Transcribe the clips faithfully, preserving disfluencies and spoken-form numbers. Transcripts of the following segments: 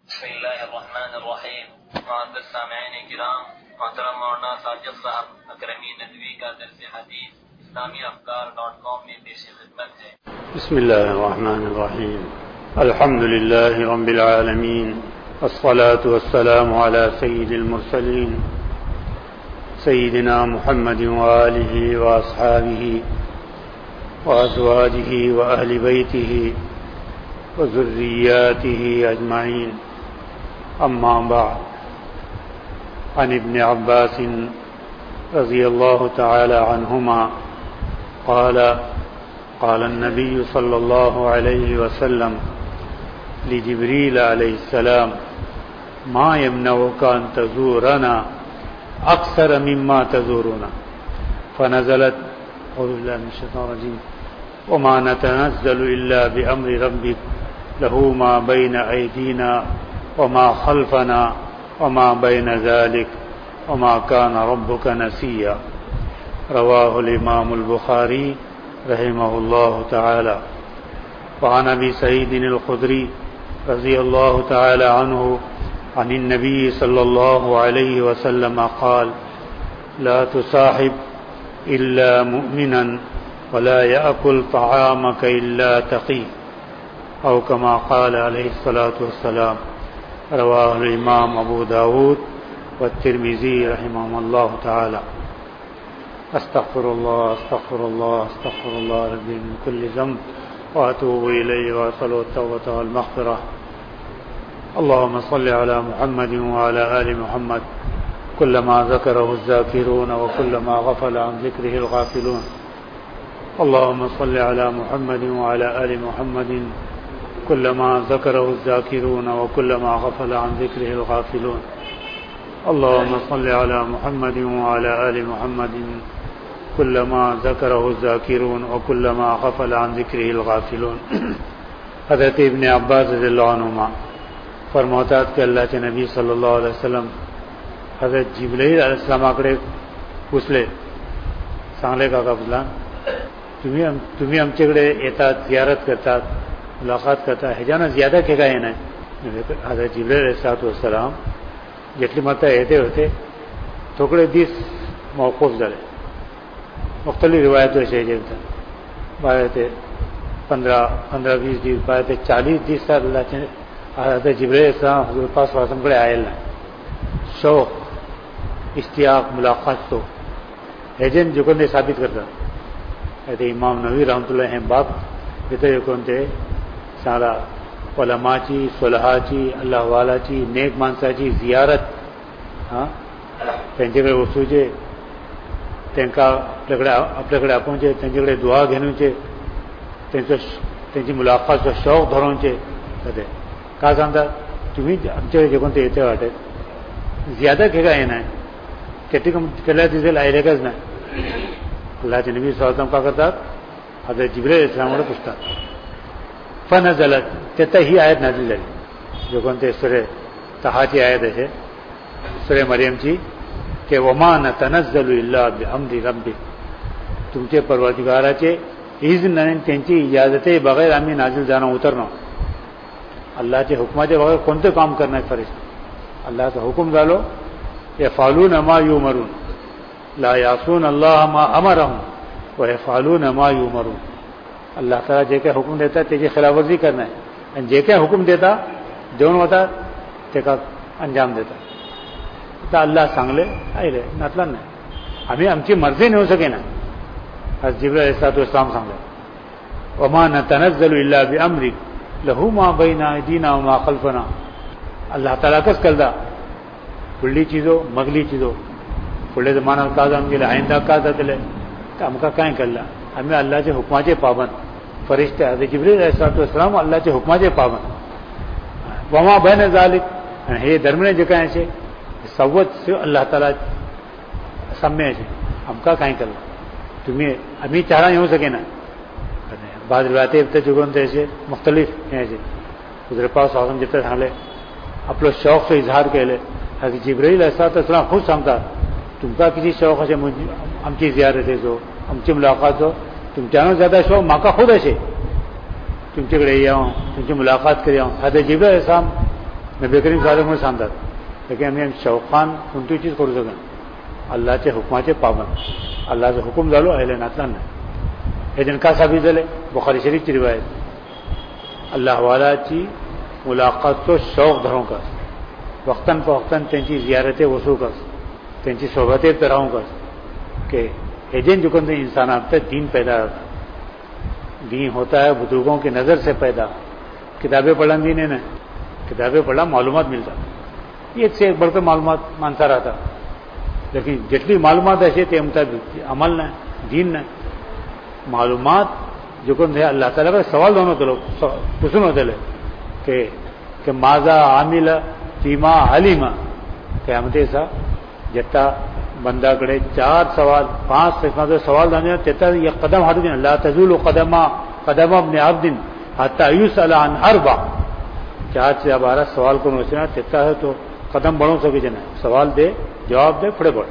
بسم اللہ الرحمن الرحیم. معزز سامعین کرام، محترم مولانا ساجد صاحب اکرمی ندوی کا درس حدیث اسلامی افکار ڈاٹ کام میں پیش خدمت ہے. بسم اللہ الرحمن الرحیم. الحمد للہ رب العالمین، والصلاة والسلام على سید المرسلین سیدنا محمد وآلہ واصحابہ وازواجہ واہل بیتہ وذریاتہ اجمعین. اما بعد، عن ابن عباس رضی اللہ تعالی عنہما قال قال النبي صلی اللہ علیہ وسلم لجبریل علیہ السلام ما يمنعك ان تزورنا اکثر مما تزورنا، فنزلت اعوذ باللہ من الشیطان الرجیم وما نتنزل الا بامر ربك له ما بين ايدينا وما خلفنا وما بين ذلك وما كان ربك نسيا. رواه الامام البخاری رحمه الله تعالى. وعن ابي سعيد الخدري رضي الله تعالى عنه عن النبي صلى الله عليه وسلم قال لا تصاحب الا مؤمنا ولا يأكل طعامك الا تقي، او كما قال عليه الصلاة والسلام. رواه الامام ابو داود والترمذي رحمهم الله تعالى. استغفر الله استغفر الله استغفر الله ربي من كل ذنب واتوب اليه واسأل التوبة والمغفرة. اللهم صل على محمد وعلى آل محمد كلما ذكره الذاكرون وكلما غفل عن ذكره الغافلون. اللهم صل على محمد وعلى آل محمد كلما ذكره الذاكرون وكلما غفل عن ذكره الغافلون. اللهم صل على محمد وعلى آل محمد كلما ذكره الذاكرون وكلما غفل عن ذكره الغافلون. حضرت ابن عباس رضی اللہ عنہما فرماتا کہ اللہ کے نبی صلی اللہ علیہ وسلم حضرت جبرائیل علیہ السلام آکڑے پوچھلے سانگلے کا قبضلان تمہیں تمہیں आमच्याकडे येतात, जियारत करतात, मुलाकात करतात, ह्याच्यानं ज्यादा के काय नाही. हजरत जिब्राईल अलैहिस्सलाम जेटली मरता येते होते थोकडे दिस मौकूफ झाले. मुख्तलिफ रिवायत अशा जेवतात बाहेर ते पंधरा पंधरा वीस दिवस बाहेर ते चाळीस दिवस अल्लाहचे हजरत जिब्राईल अलैहिस्सलाम हजरत पाक वासमकडे आयल नाही. शौक इश्तियाक मुलाकात तो ह्याच्यानं जे कोणते साबित करतात. ते इमाम नववी रहमतुल्लाह हे बाब इथे कोणते सारा उलमाची, सुलहाची, अल्लाहवालाची, नेक माणसाची जियारत हां त्यांच्याकडे वचूचे, त्यांना आपल्याकडे आपल्याकडे आपोवचे, त्यांच्याकडे दुआ घेणूचे, त्यांचं त्यांची मुलाकातचा शौक धरूनचे. कधी का सांगतात तुम्ही आमच्याकडे जे कोणते येते वाटत ज्यादा खेळा हे नाही त्याची केल्या दिसेल ऐलेकच नाही. अल्लाहचे नबी सल्लल्लाहु अलैहि वसल्लम का करतात हजरत जिब्राईल अलैहिस्सलामकडे पुछतात. फनझलत त्यात ही आयत नाझिल झाली जो कोणते सूरे तहाची आयत आहे सूरे मरियमची के वमा नतनज़्ज़लु इल्ला बिअम्रि रब्बिक, तुमचे परवरदिगाराचे इज्न आणि त्यांची इजाजते बगैर आम्ही नाझिल जाणं उतरणं. अल्लाहचे हुकमाचे बगैर कोणतं काम करणार फरिश्ते. अल्लाहचा हुकुम झालो यफअलून मा युमरून ला यासून अल्लाह मा अमरहुम व यफअलून मा युमरून. अल्लाह ताला जे काही हुकुम देतात त्याची खिलाफवर्जी करणं आहे आणि जे काही हुकुम देतात देऊन होतात ते का अंजाम देतात. आता अल्लाह सांगले आले नातला नाही आम्ही आमची मर्जी नेऊ सके ना. आज जिब्राईल अलैहिस्सलाम सांगले वमा नतनज़्ज़लु इल्ला बिअम्रिक लहू मा बैना अयदीना व मा खल्फना. अल्लाह ताला कस कलदा फुडली चीजो मगली चीजो फुडले जमान्यात का जाऊन गेले आयंदा का जातले तर आमकां काय कळला. आम्ही अल्लाहचे हुकमाचे पाबंद फरिश्ते हजरत जिब्राईल अलैहिस्सलाम अल्लाहचे हुकमाचे पाबंद. वमा बैन ज़ालिक आणि हे दरम्यान जे काय आहे सवत अल्लाह ताला साम्य आहे आमकां काय कळला. तुम्ही आम्ही चारा येऊ सके ना. बाद रिवायते ते जुगोन त्याचे मुख्तलिफ हे हजरत पाक साहब जिथे सांगले आपलं शौकचं इजहार केले. हजरत जिब्राईल अलैहिस्सलाम खुद सांगतात तुमका किती शौक असे आमची जियारत आहे जो आमची मुलाकात जो तुमच्यानं ज्यादा शौक म्हाका खुद असे तुमच्याकडे येवं तुमची मुलाकात करूं. हजरत जिब्राईल अलैहिस्सलाम नबी करीम साहेब सांगतात की आम्ही शौकान कोणती चीज करू शकन अल्लाहच्या हुकमाचे पाबंद अल्लाहचा हुकूम झालो अहलेनातला नाही हे दिन का साबित झाले बुखारी शरीफची रिवायत अल्लाह वालाची मुलाकातचो शौक धरूं कर वक्तन फवक्तन त्यांची जियारतें वसूल कर त्यांची सोबतें रावूं कर कि हेजेन जो इंसान अब तक दीन पैदा होता दीन होता है बुजुर्गों की नज़र से पैदा किताबें पढ़न दीन है ना किताबें पढ़ा मालूमात मिलता एक से एक बढ़कर मालूमात मानता रहता लेकिन जितनी मालूमात ऐसे ते मुताबिक अमल न दीन न मालूमात जो है अल्लाह ताला का सवाल दोनों तो लोग पूछन होते के कि माजा आमिल फीमा अलीमा क्या सा जत्ता बंदाकडे चार सवाल पांच प्रश्नाचे सवाल जाणे त्याचा एक कदम हाडू दे ला तजुलु कदमा कदम इब्न अब्दिन हत्ता युसअला अन अरबा चार से बारह सवाल करून वचना त्याचा तो कदम बढ़ू सके ना सवाल दे जवाब दे पुढे बढ़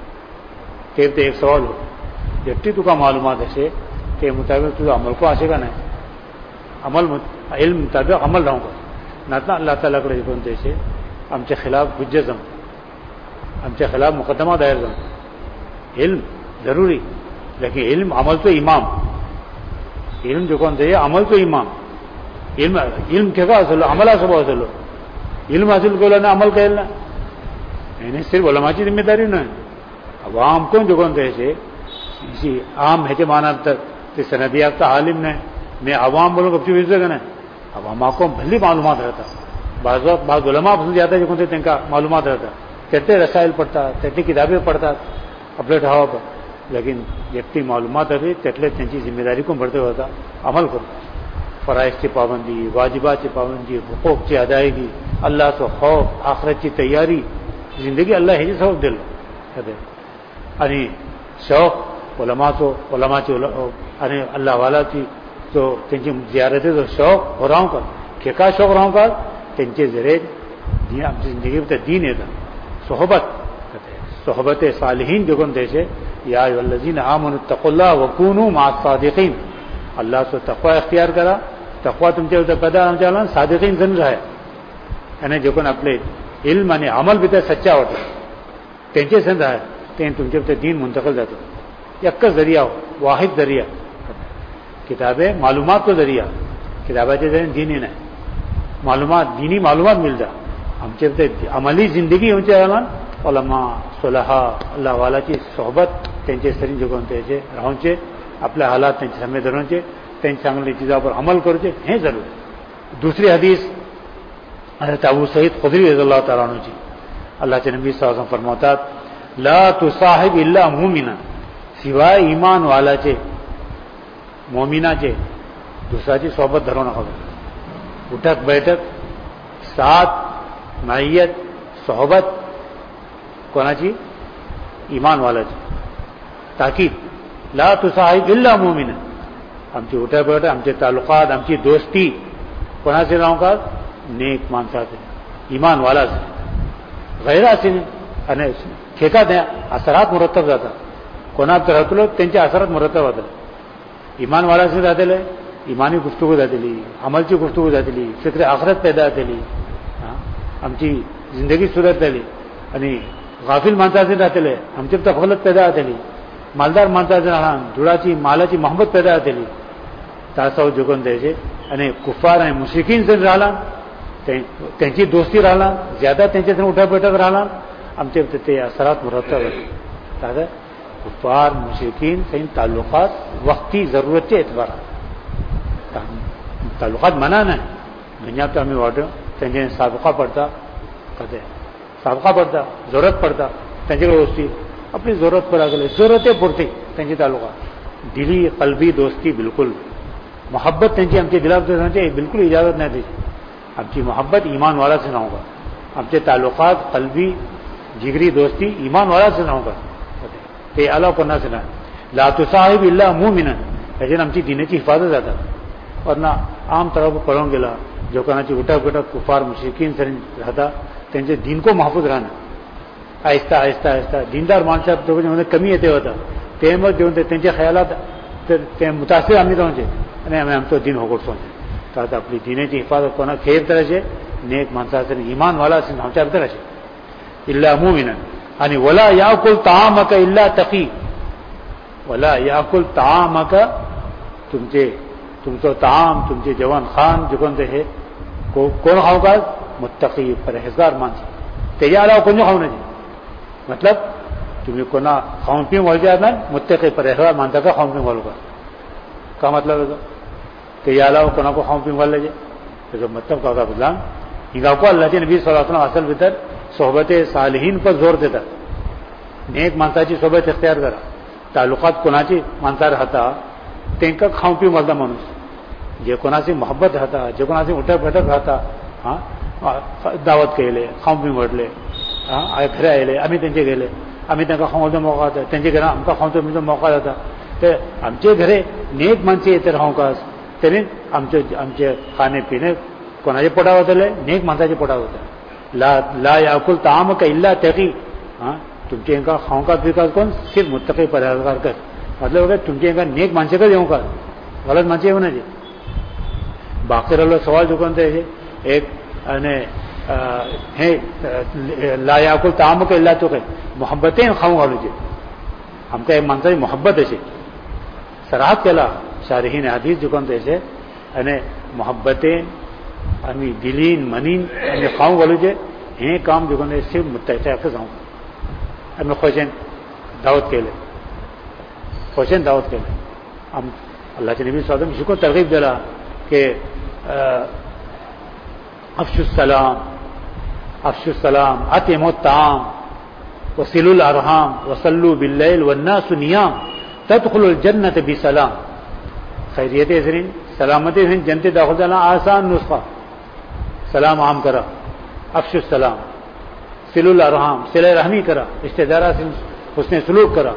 ते ते एक सवाल हो जेटी तुका मालूमात असे ते मुताबिक तुझा अमल को असे का नाही अमल इल्म मुताबिक अमल राहू का नातना अल्लाह तालाकडे कोण त्याचे आमच्या खिलाफ हुज्जत जम आमच्या खिलाफ मुकदमा दायर जम इल्म जरूरी लेकिन इल्म अमल तो इमाम इल्म जो कोण ते अमल तो इमाम इल्म इल्म केगा असलो अमला सब असलो इल्म हासिल केला ना अमल केला ना यानी सिर्फ उलमाची जिम्मेदारी नहीं अवाम को जो कौन थे इसी आम है माना तक सनदी याफ्ता आलिम ने मैं अवाम बोलो कब चीज ना अवाम को भली मालूमात रहता बाज़ बाज़ उलमा पसंद जाता है जो कौन थे तिनका मालूमात रहता तेटे रसायल पढ़ता तेटी किताबें पढ़ता अपने ढावा पर लेकिन जितनी मालूमात अभी तेटले त्यांची जिम्मेदारी को बढ़ते होता अमल करो फ़राइज़ की पाबंदी वाजिबात की पाबंदी हुकूक की अदायगी अल्लाह तो खौफ आखिरत की तैयारी जिंदगी अल्लाह हे सबब दिलं आणि शौक उलमाचो उलमाची आणि अल्लाह वालाची जो त्यांची जियारतेचो शौक हो रावं कर खेका शौक रावं कर त्यांचे जरे आमची जिंदगी भितर दीन येता सोहबत सोहबत सालिहीन जो कोण त्याचे या अय्युहल्लज़ीना आमनू तक़ुल्लाह वकूनू मअस सादिक़ीन अल्लाह से तक़वा इख्तियार करा तक़वा तुमच्या भितर पैदा जावं सादिक़ीन जन राहा आणि जो कोण आपले इल्म आणि अमल भितर सच्चा होता त्यांचे संद आहे ते तुमच्या भितर दीन मुंतकिल जातो एकच जरिया वाहिद जरिया किताबें मालूमात को जरिया किताबाचे जरिए दीन ही नाही मालूमात दीनी मालूमात मिलता आमचे भितर अमली जिंदगी होते आला उलमा सुलहा अल्लाह वालाची सोबत त्यांचे सरी जगोन त्याचे राहूचे आपल्या हालात त्यांचे सामने धरूचे त्यांच्या चांगली चीजावर अमल करूचे हे जरूर दूसरी हदीस हज़रत अबू सईद खुदरी रज़ियल्लाहु ताला अन्हु जी अल्लाह के नबी सल्लल्लाहु अलैहि वसल्लम फरमातात ला तुसाहिब इल्ला मुमिना सिवाय ईमान वालाचे मोमिनाचे दुसऱ्याची सोबत धरू नका उठक बैठक साथ मायत सोबत कोणाची ईमान वालाची ताकीद ला तुसाहिब इल्ला मुमिना आमची उठक बैठक आमचे तालुकात आमची दोस्ती कोणाचे राहू का नेक माणसाचे ईमान वालाच गैराचे आणि खेका द्या असरात मुरत्तब जातात कोणात राहतलो त्यांच्या असरात मुरत्तब होतात ईमान वालाचे जातले इमानी गुफ्तगू जातली अमलची गुफ्तगू जातली फिक्र आखरत पैदा जातली आमची जिंदगी सुरत जाली आणि गाफिल माणसाचे जातले आमचे तफलत पैदा जातली मालदार माणसाचे राहणार धुळाची मालाची मोहब्बत पैदा जातली तासाव जुगून द्यायचे आणि कुफार आणि मुश्रिकीन जण राहला त्यांची दोस्ती राहला ज्यादा त्यांच्या उठा बैठक राहला आमचे ते असरात मुरत्तब ताजा कुफार मुश्रिकीन सही ताल्लुकात वक्ती जरूरतचे एतबार ताल्लुकात मना नाही दुनिया तो आम्ही वाटो त्यांचे साबका पडता कधे साबका पडता जरूरत पडता त्यांच्याकडे दोस्ती आपली जरूरत पडा गेले जरूरते पुरते त्यांची तालुका दिली कल्बी दोस्ती बिलकुल मोहब्बत त्यांची आमच्या दिलाचे बिलकुल इजाजत नाही त्याची आमची मोहब्बत ईमान वाला से ना होगा आमचे ताल्लुकात कल्बी जिगरी दोस्ती ईमान वाला से ना होगा ते अलाव करना से ना ला तुसाहिब इल्ला मुमिना त्याच्याने आमची दिनाची हिफाजत जातात वरना आम तरफ पळून गेला जो कोणाची उठक बैठक कुफार मुश्रिकीन सरी राहता त्यांचे दिन को महफूज राहणं आहिस्ता आहिस्ता आहिस्ता दिनदार माणसा मध्ये कमी येते होता ते मग देऊन त्यांच्या खयालात तर ते मुतासिर आम्ही राहूचे आणि आम्ही आमचं दिन होगोटसोचे तर आता आपली दिनाची हिफाजत कोणा खेर करायचे نیک माणसा असेल इमान वाला असेल आमच्या भितर असे इल्ला मुमिनन आणि वला याकुल तामक इल्ला तकी वला याकुल तामक तुमचे तुमचं ताम तुमचे जवान खान जे कोणते हे कोण खाऊ का मुत्तकी परहेजगार माणसं त्याच्या अलावा कोणी खाऊ नये मतलब तुम्ही कोणा खाऊन पिऊन वळच्या ना मुत्तकी परहेजगार माणसा का खाऊन पिऊन वालू का का मतलब है त्याच्या अलावा कोणा को खाऊन पिऊन वाल लीजिए तो मतलब का बुझला हिंगा को अल्लाह के नबी सल्लल्लाहु अलैहि वसल्लम असल भीतर सोहबत सालिहीन पर जोर देतात नेक माणसाची सोबत इख्तियार करा तालुकात कोणाची माणसा राहता त्यांना खाऊन पिऊन वालता माणूस जे कोणाची मोहब्बत राहता जे कोणाची उठक बैठक राहता हां दावत केले खाऊन पिऊन वाटले हां घरी आले आम्ही त्यांचे गेले आम्ही त्यांना खाऊन मोका होता त्यांच्या घरा आमका खाऊन मोका जाता ते आमचे घरे नेक माणसे येते राहू का तरी आमचे आमचे खाणे पिणे कोणाचे पोटा होतले नेक माणसाचे पोटा होते ला ला याकुल ताम का इल्ला तकी हां तुमचे इंका खाऊ का विकास कोण सिर्फ मुत्तकी परहेजगार कर मतलब अगर तुमचे इंका नेक माणसे का येऊ का गलत माणसे येऊ नये बाकी राहिलो सवाल जो कोणते एक आणि हे ला याकुल ताम का इल्ला तो काय मोहब्बतेन खाऊ घालूचे आमका एक माणसाची मोहब्बत असे सराहत केला शारहीन हदीस जो कोणते आणि मोहब्बतेन आम्ही दिलीन मनीन आम्ही खाऊ घालूचे हे काम जो कोणते सिर्फ मुत्तकीचे जाऊ आम्ही खोशेन दावत केले खोशेन दावत केले आम अल्लाहचे नबी सल्लल्लाहु अलैहि वसल्लम शिको तरगीब दिला कि अफ्शुस सलाम अफ्शुस सलाम अतिमु ताम वसिलुल अरहाम वसल्लु बिल्लैल वन्नासु नियाम तदखुलुल जन्नत बिसलाम खैरियत जरीन सलामती से जन्नत दाखिल जाना आसान नुस्खा सलाम आम करा अफ्शुस सलाम सिलुल अरहाम सिले रहमी करा रिश्तेदारा से उसने सलूक करा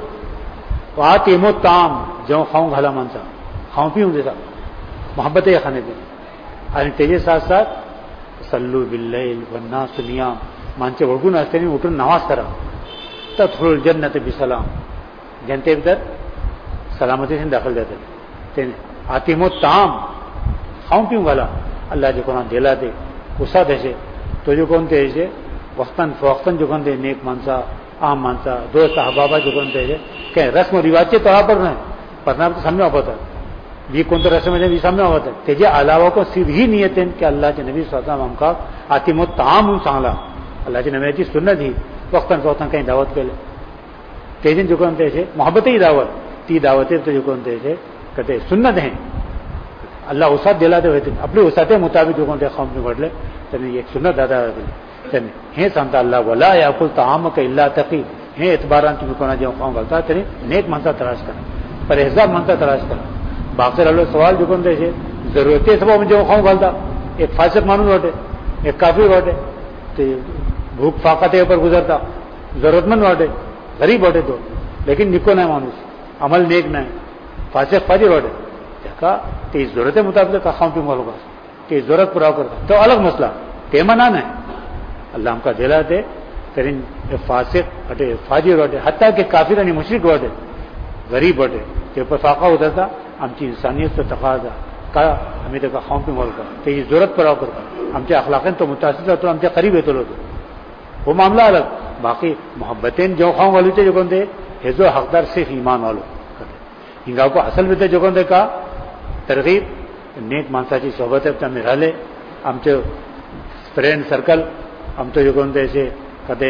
आतिमु ताम जो खाऊं घाला माणसा खाऊं पिऊन देता मोहब्बत आहे खाणे दे आणि त्याचे साथ साथ सल्लू बिल्लैल वन्नासु नियाम माणसे ओळखून असताना उठून नमाज करा तदखुलुल जन्नत बिसलाम जनतेभितर सलामतीने दाखल जाते ते आतिमो ताम खाऊन पिऊन घाला अल्लाह जो कोणा दिला ते उसाद असे तो जो कोणते असे वक्तन फवक्तन जो कोणते नेक माणसा आम माणसा दोस्त अहबाबा जो कोणते असे काय रस्म रिवाजचे तळापर नाही परिणाम तो सामने वापरतात भी कोणतं रस्म भी सामने वापरतात त्याच्या अलावा को सीधी नियत आहे की अल्लाहचे नबी स्वतः आमका आतिमो ताम म्हणून सांगला अल्लाहची नबीची सुन्नत ही वक्तन फवक्तन काही दावत केले तेजन जो कोणते असे मोहब्बतही दावत ती दावते तो जो कोणते असे कहते सुन्नत है अल्लाह उसात दिला ते होते आपले उसाते मुताबिक जो कोणते खाऊन घडले त्यांनी एक सुन्नत दादा त्यांनी हे सांगता अल्लाह वला याकुल ताम का इल्ला तकी हे एतबारान तुम्ही कोणा जेव्हा खाऊन घालता तरी नेक माणसा तलाश करा परहेजगार माणसा तलाश करा बाकी राहिलो सवाल जो कोणते असे जरूरते स्वभाव जेव्हा खाऊन घालता एक फासक माणूस वाटे एक काफिर वाटे ते भूक फाकाते पर गुजरता जरूरतमंद वाटे गरीब वाटे तो लेकिन निको नाही माणूस अमल नेक नाही फासक फाजीर वाटे त्याका ते जरूरते मुताबिक का खाऊन पिऊन घालू का ते जरूरत पुरावा करता तो अलग मसला ते मना नाही अल्लाह आमका दिला ते तरी फासिक वाटे फाजीर वाटे हत्ता की काफिर आणि मुश्रिक वाटे गरीब वाटे ते पर फाका उतरता आमची इन्सानियत तकाजा का आम्ही त्याका खाऊन पिऊन घालू का त्याची जरूरत पुरावा करता आमच्या अखलाकान तो मुतासिर होतो आमच्या करीब येतो होतो वो मामला अलग बाकी मोहब्बतेन जो खाऊन घालूचे जो कोणते हे जो हकदार सिर्फ ईमान वालो हिंगा को असल भीतर जो कोणते का तरगीब नेक माणसाची सोबत आम्ही राहिले आमचे फ्रेंड सर्कल आमचं जो कोणते असे कधी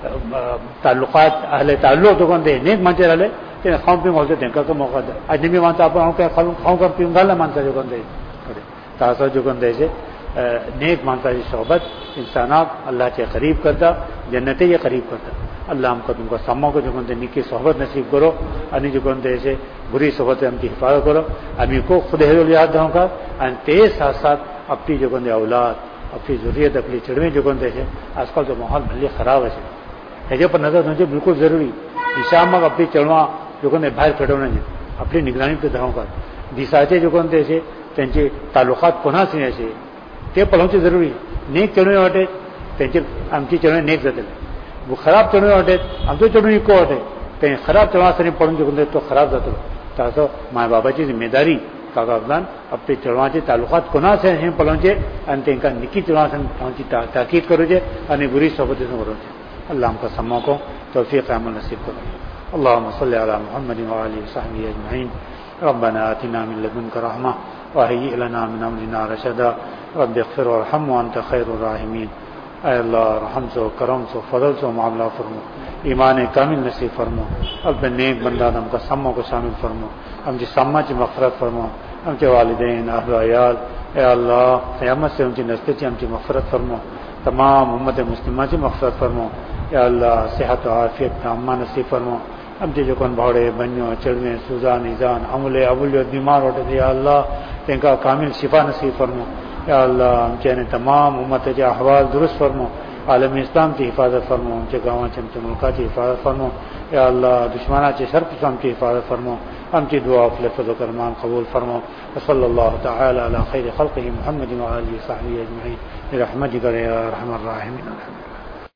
तालुकात आले ताल्लुक जो कोणते नेक माणसे राहिले ते खाऊन पिऊन घालतो त्यांना का मोका द्या अजनबी माणसं आपण काय खाऊन खाऊन का पिऊन घालला माणसा जो कोणते कधी तासा जो कोणते असे नेक माणसाची सोबत इंसानात अल्लाहचे करीब करता जन्नतेचे करीब करता अल्लाह आमका तुमका सम्मा को जो कोणते निकी सोबत नसीब करो आणि जो कोणते असे बुरी सोबत आमची हिफाजत करो आम्ही को खुद हे याद राहू का आणि ते साथ साथ अपनी जो कोणते औलाद अपनी जरूरत अपनी चिड़वे जो कोणते असे आजकल जो माहौल भले खराब असे ह्याच्या पर नजर म्हणजे बिलकुल जरुरी दिशा मग आपली चळवा जो कोणते बाहेर फेडवण्याचे आपली निगराणी ते राहू का दिसाचे जो कोणते असे त्यांचे तालुकात कोणाच नाही असे ते पळवचे जरुरी नेक चळवे वाटे त्यांचे आमची चळवे नेक जाते खराब चळवे वाटेत आमचं चळवणी इको वाटे ते खराब चळवासाठी पडून जो कोणते तो खराब जातो तर असं मायबाबाची जिम्मेदारी کاغذان اپنے چڑواچے تعلقات کونا سے ہیں پلونچے انت ان کا نکی چڑوا سے پہنچی تاکید کرو جے ان بری صحبت سے کرو جے اللہ ہم کا سموں کو توفیق عمل نصیب کرو اللهم صل على محمد وعلى اله وصحبه اجمعين ربنا آتنا من لدنك رحمة وهيئ لنا من امرنا رشدا رب اغفر وارحم وانت خير الراحمين اے اللہ رحم سو کرم سو فضل سو معاملہ فرمو ایمان کامل نصیب فرمو اپنے نیک بندہ ہم کا سموں کو شامل فرمو ہم جی سما چی مغفرت فرمو ہم کے والدین اہل و عیال اے اللہ قیامت سے ہم چی نزدیک ہم چی مغفرت فرمو تمام امت مسلمہ چی مغفرت فرمو اے اللہ صحت و عافیت تامہ نصیب فرمو ہم چی جو کن بھوڑے بنیوں چڑویں سوزان ایزان عملے ابولیت بیمار ہوتے تھے یا اللہ تین کا کامل شفا نصیب فرمو یا اللہ ہم چین تمام امت کے احوال درست فرمو عالم اسلام کی حفاظت فرمو ہم چے گاواں چمچے ملکا کی حفاظت فرمو یا اللہ دشمنہ چے شر قسم کی حفاظت فرمو ہم چی دعا فضل و کرمان قبول فرمو صلی اللہ تعالی علی خیر خلقہ محمد وعلی صحبہ اجمعین برحمتک یا ارحم الراحمین.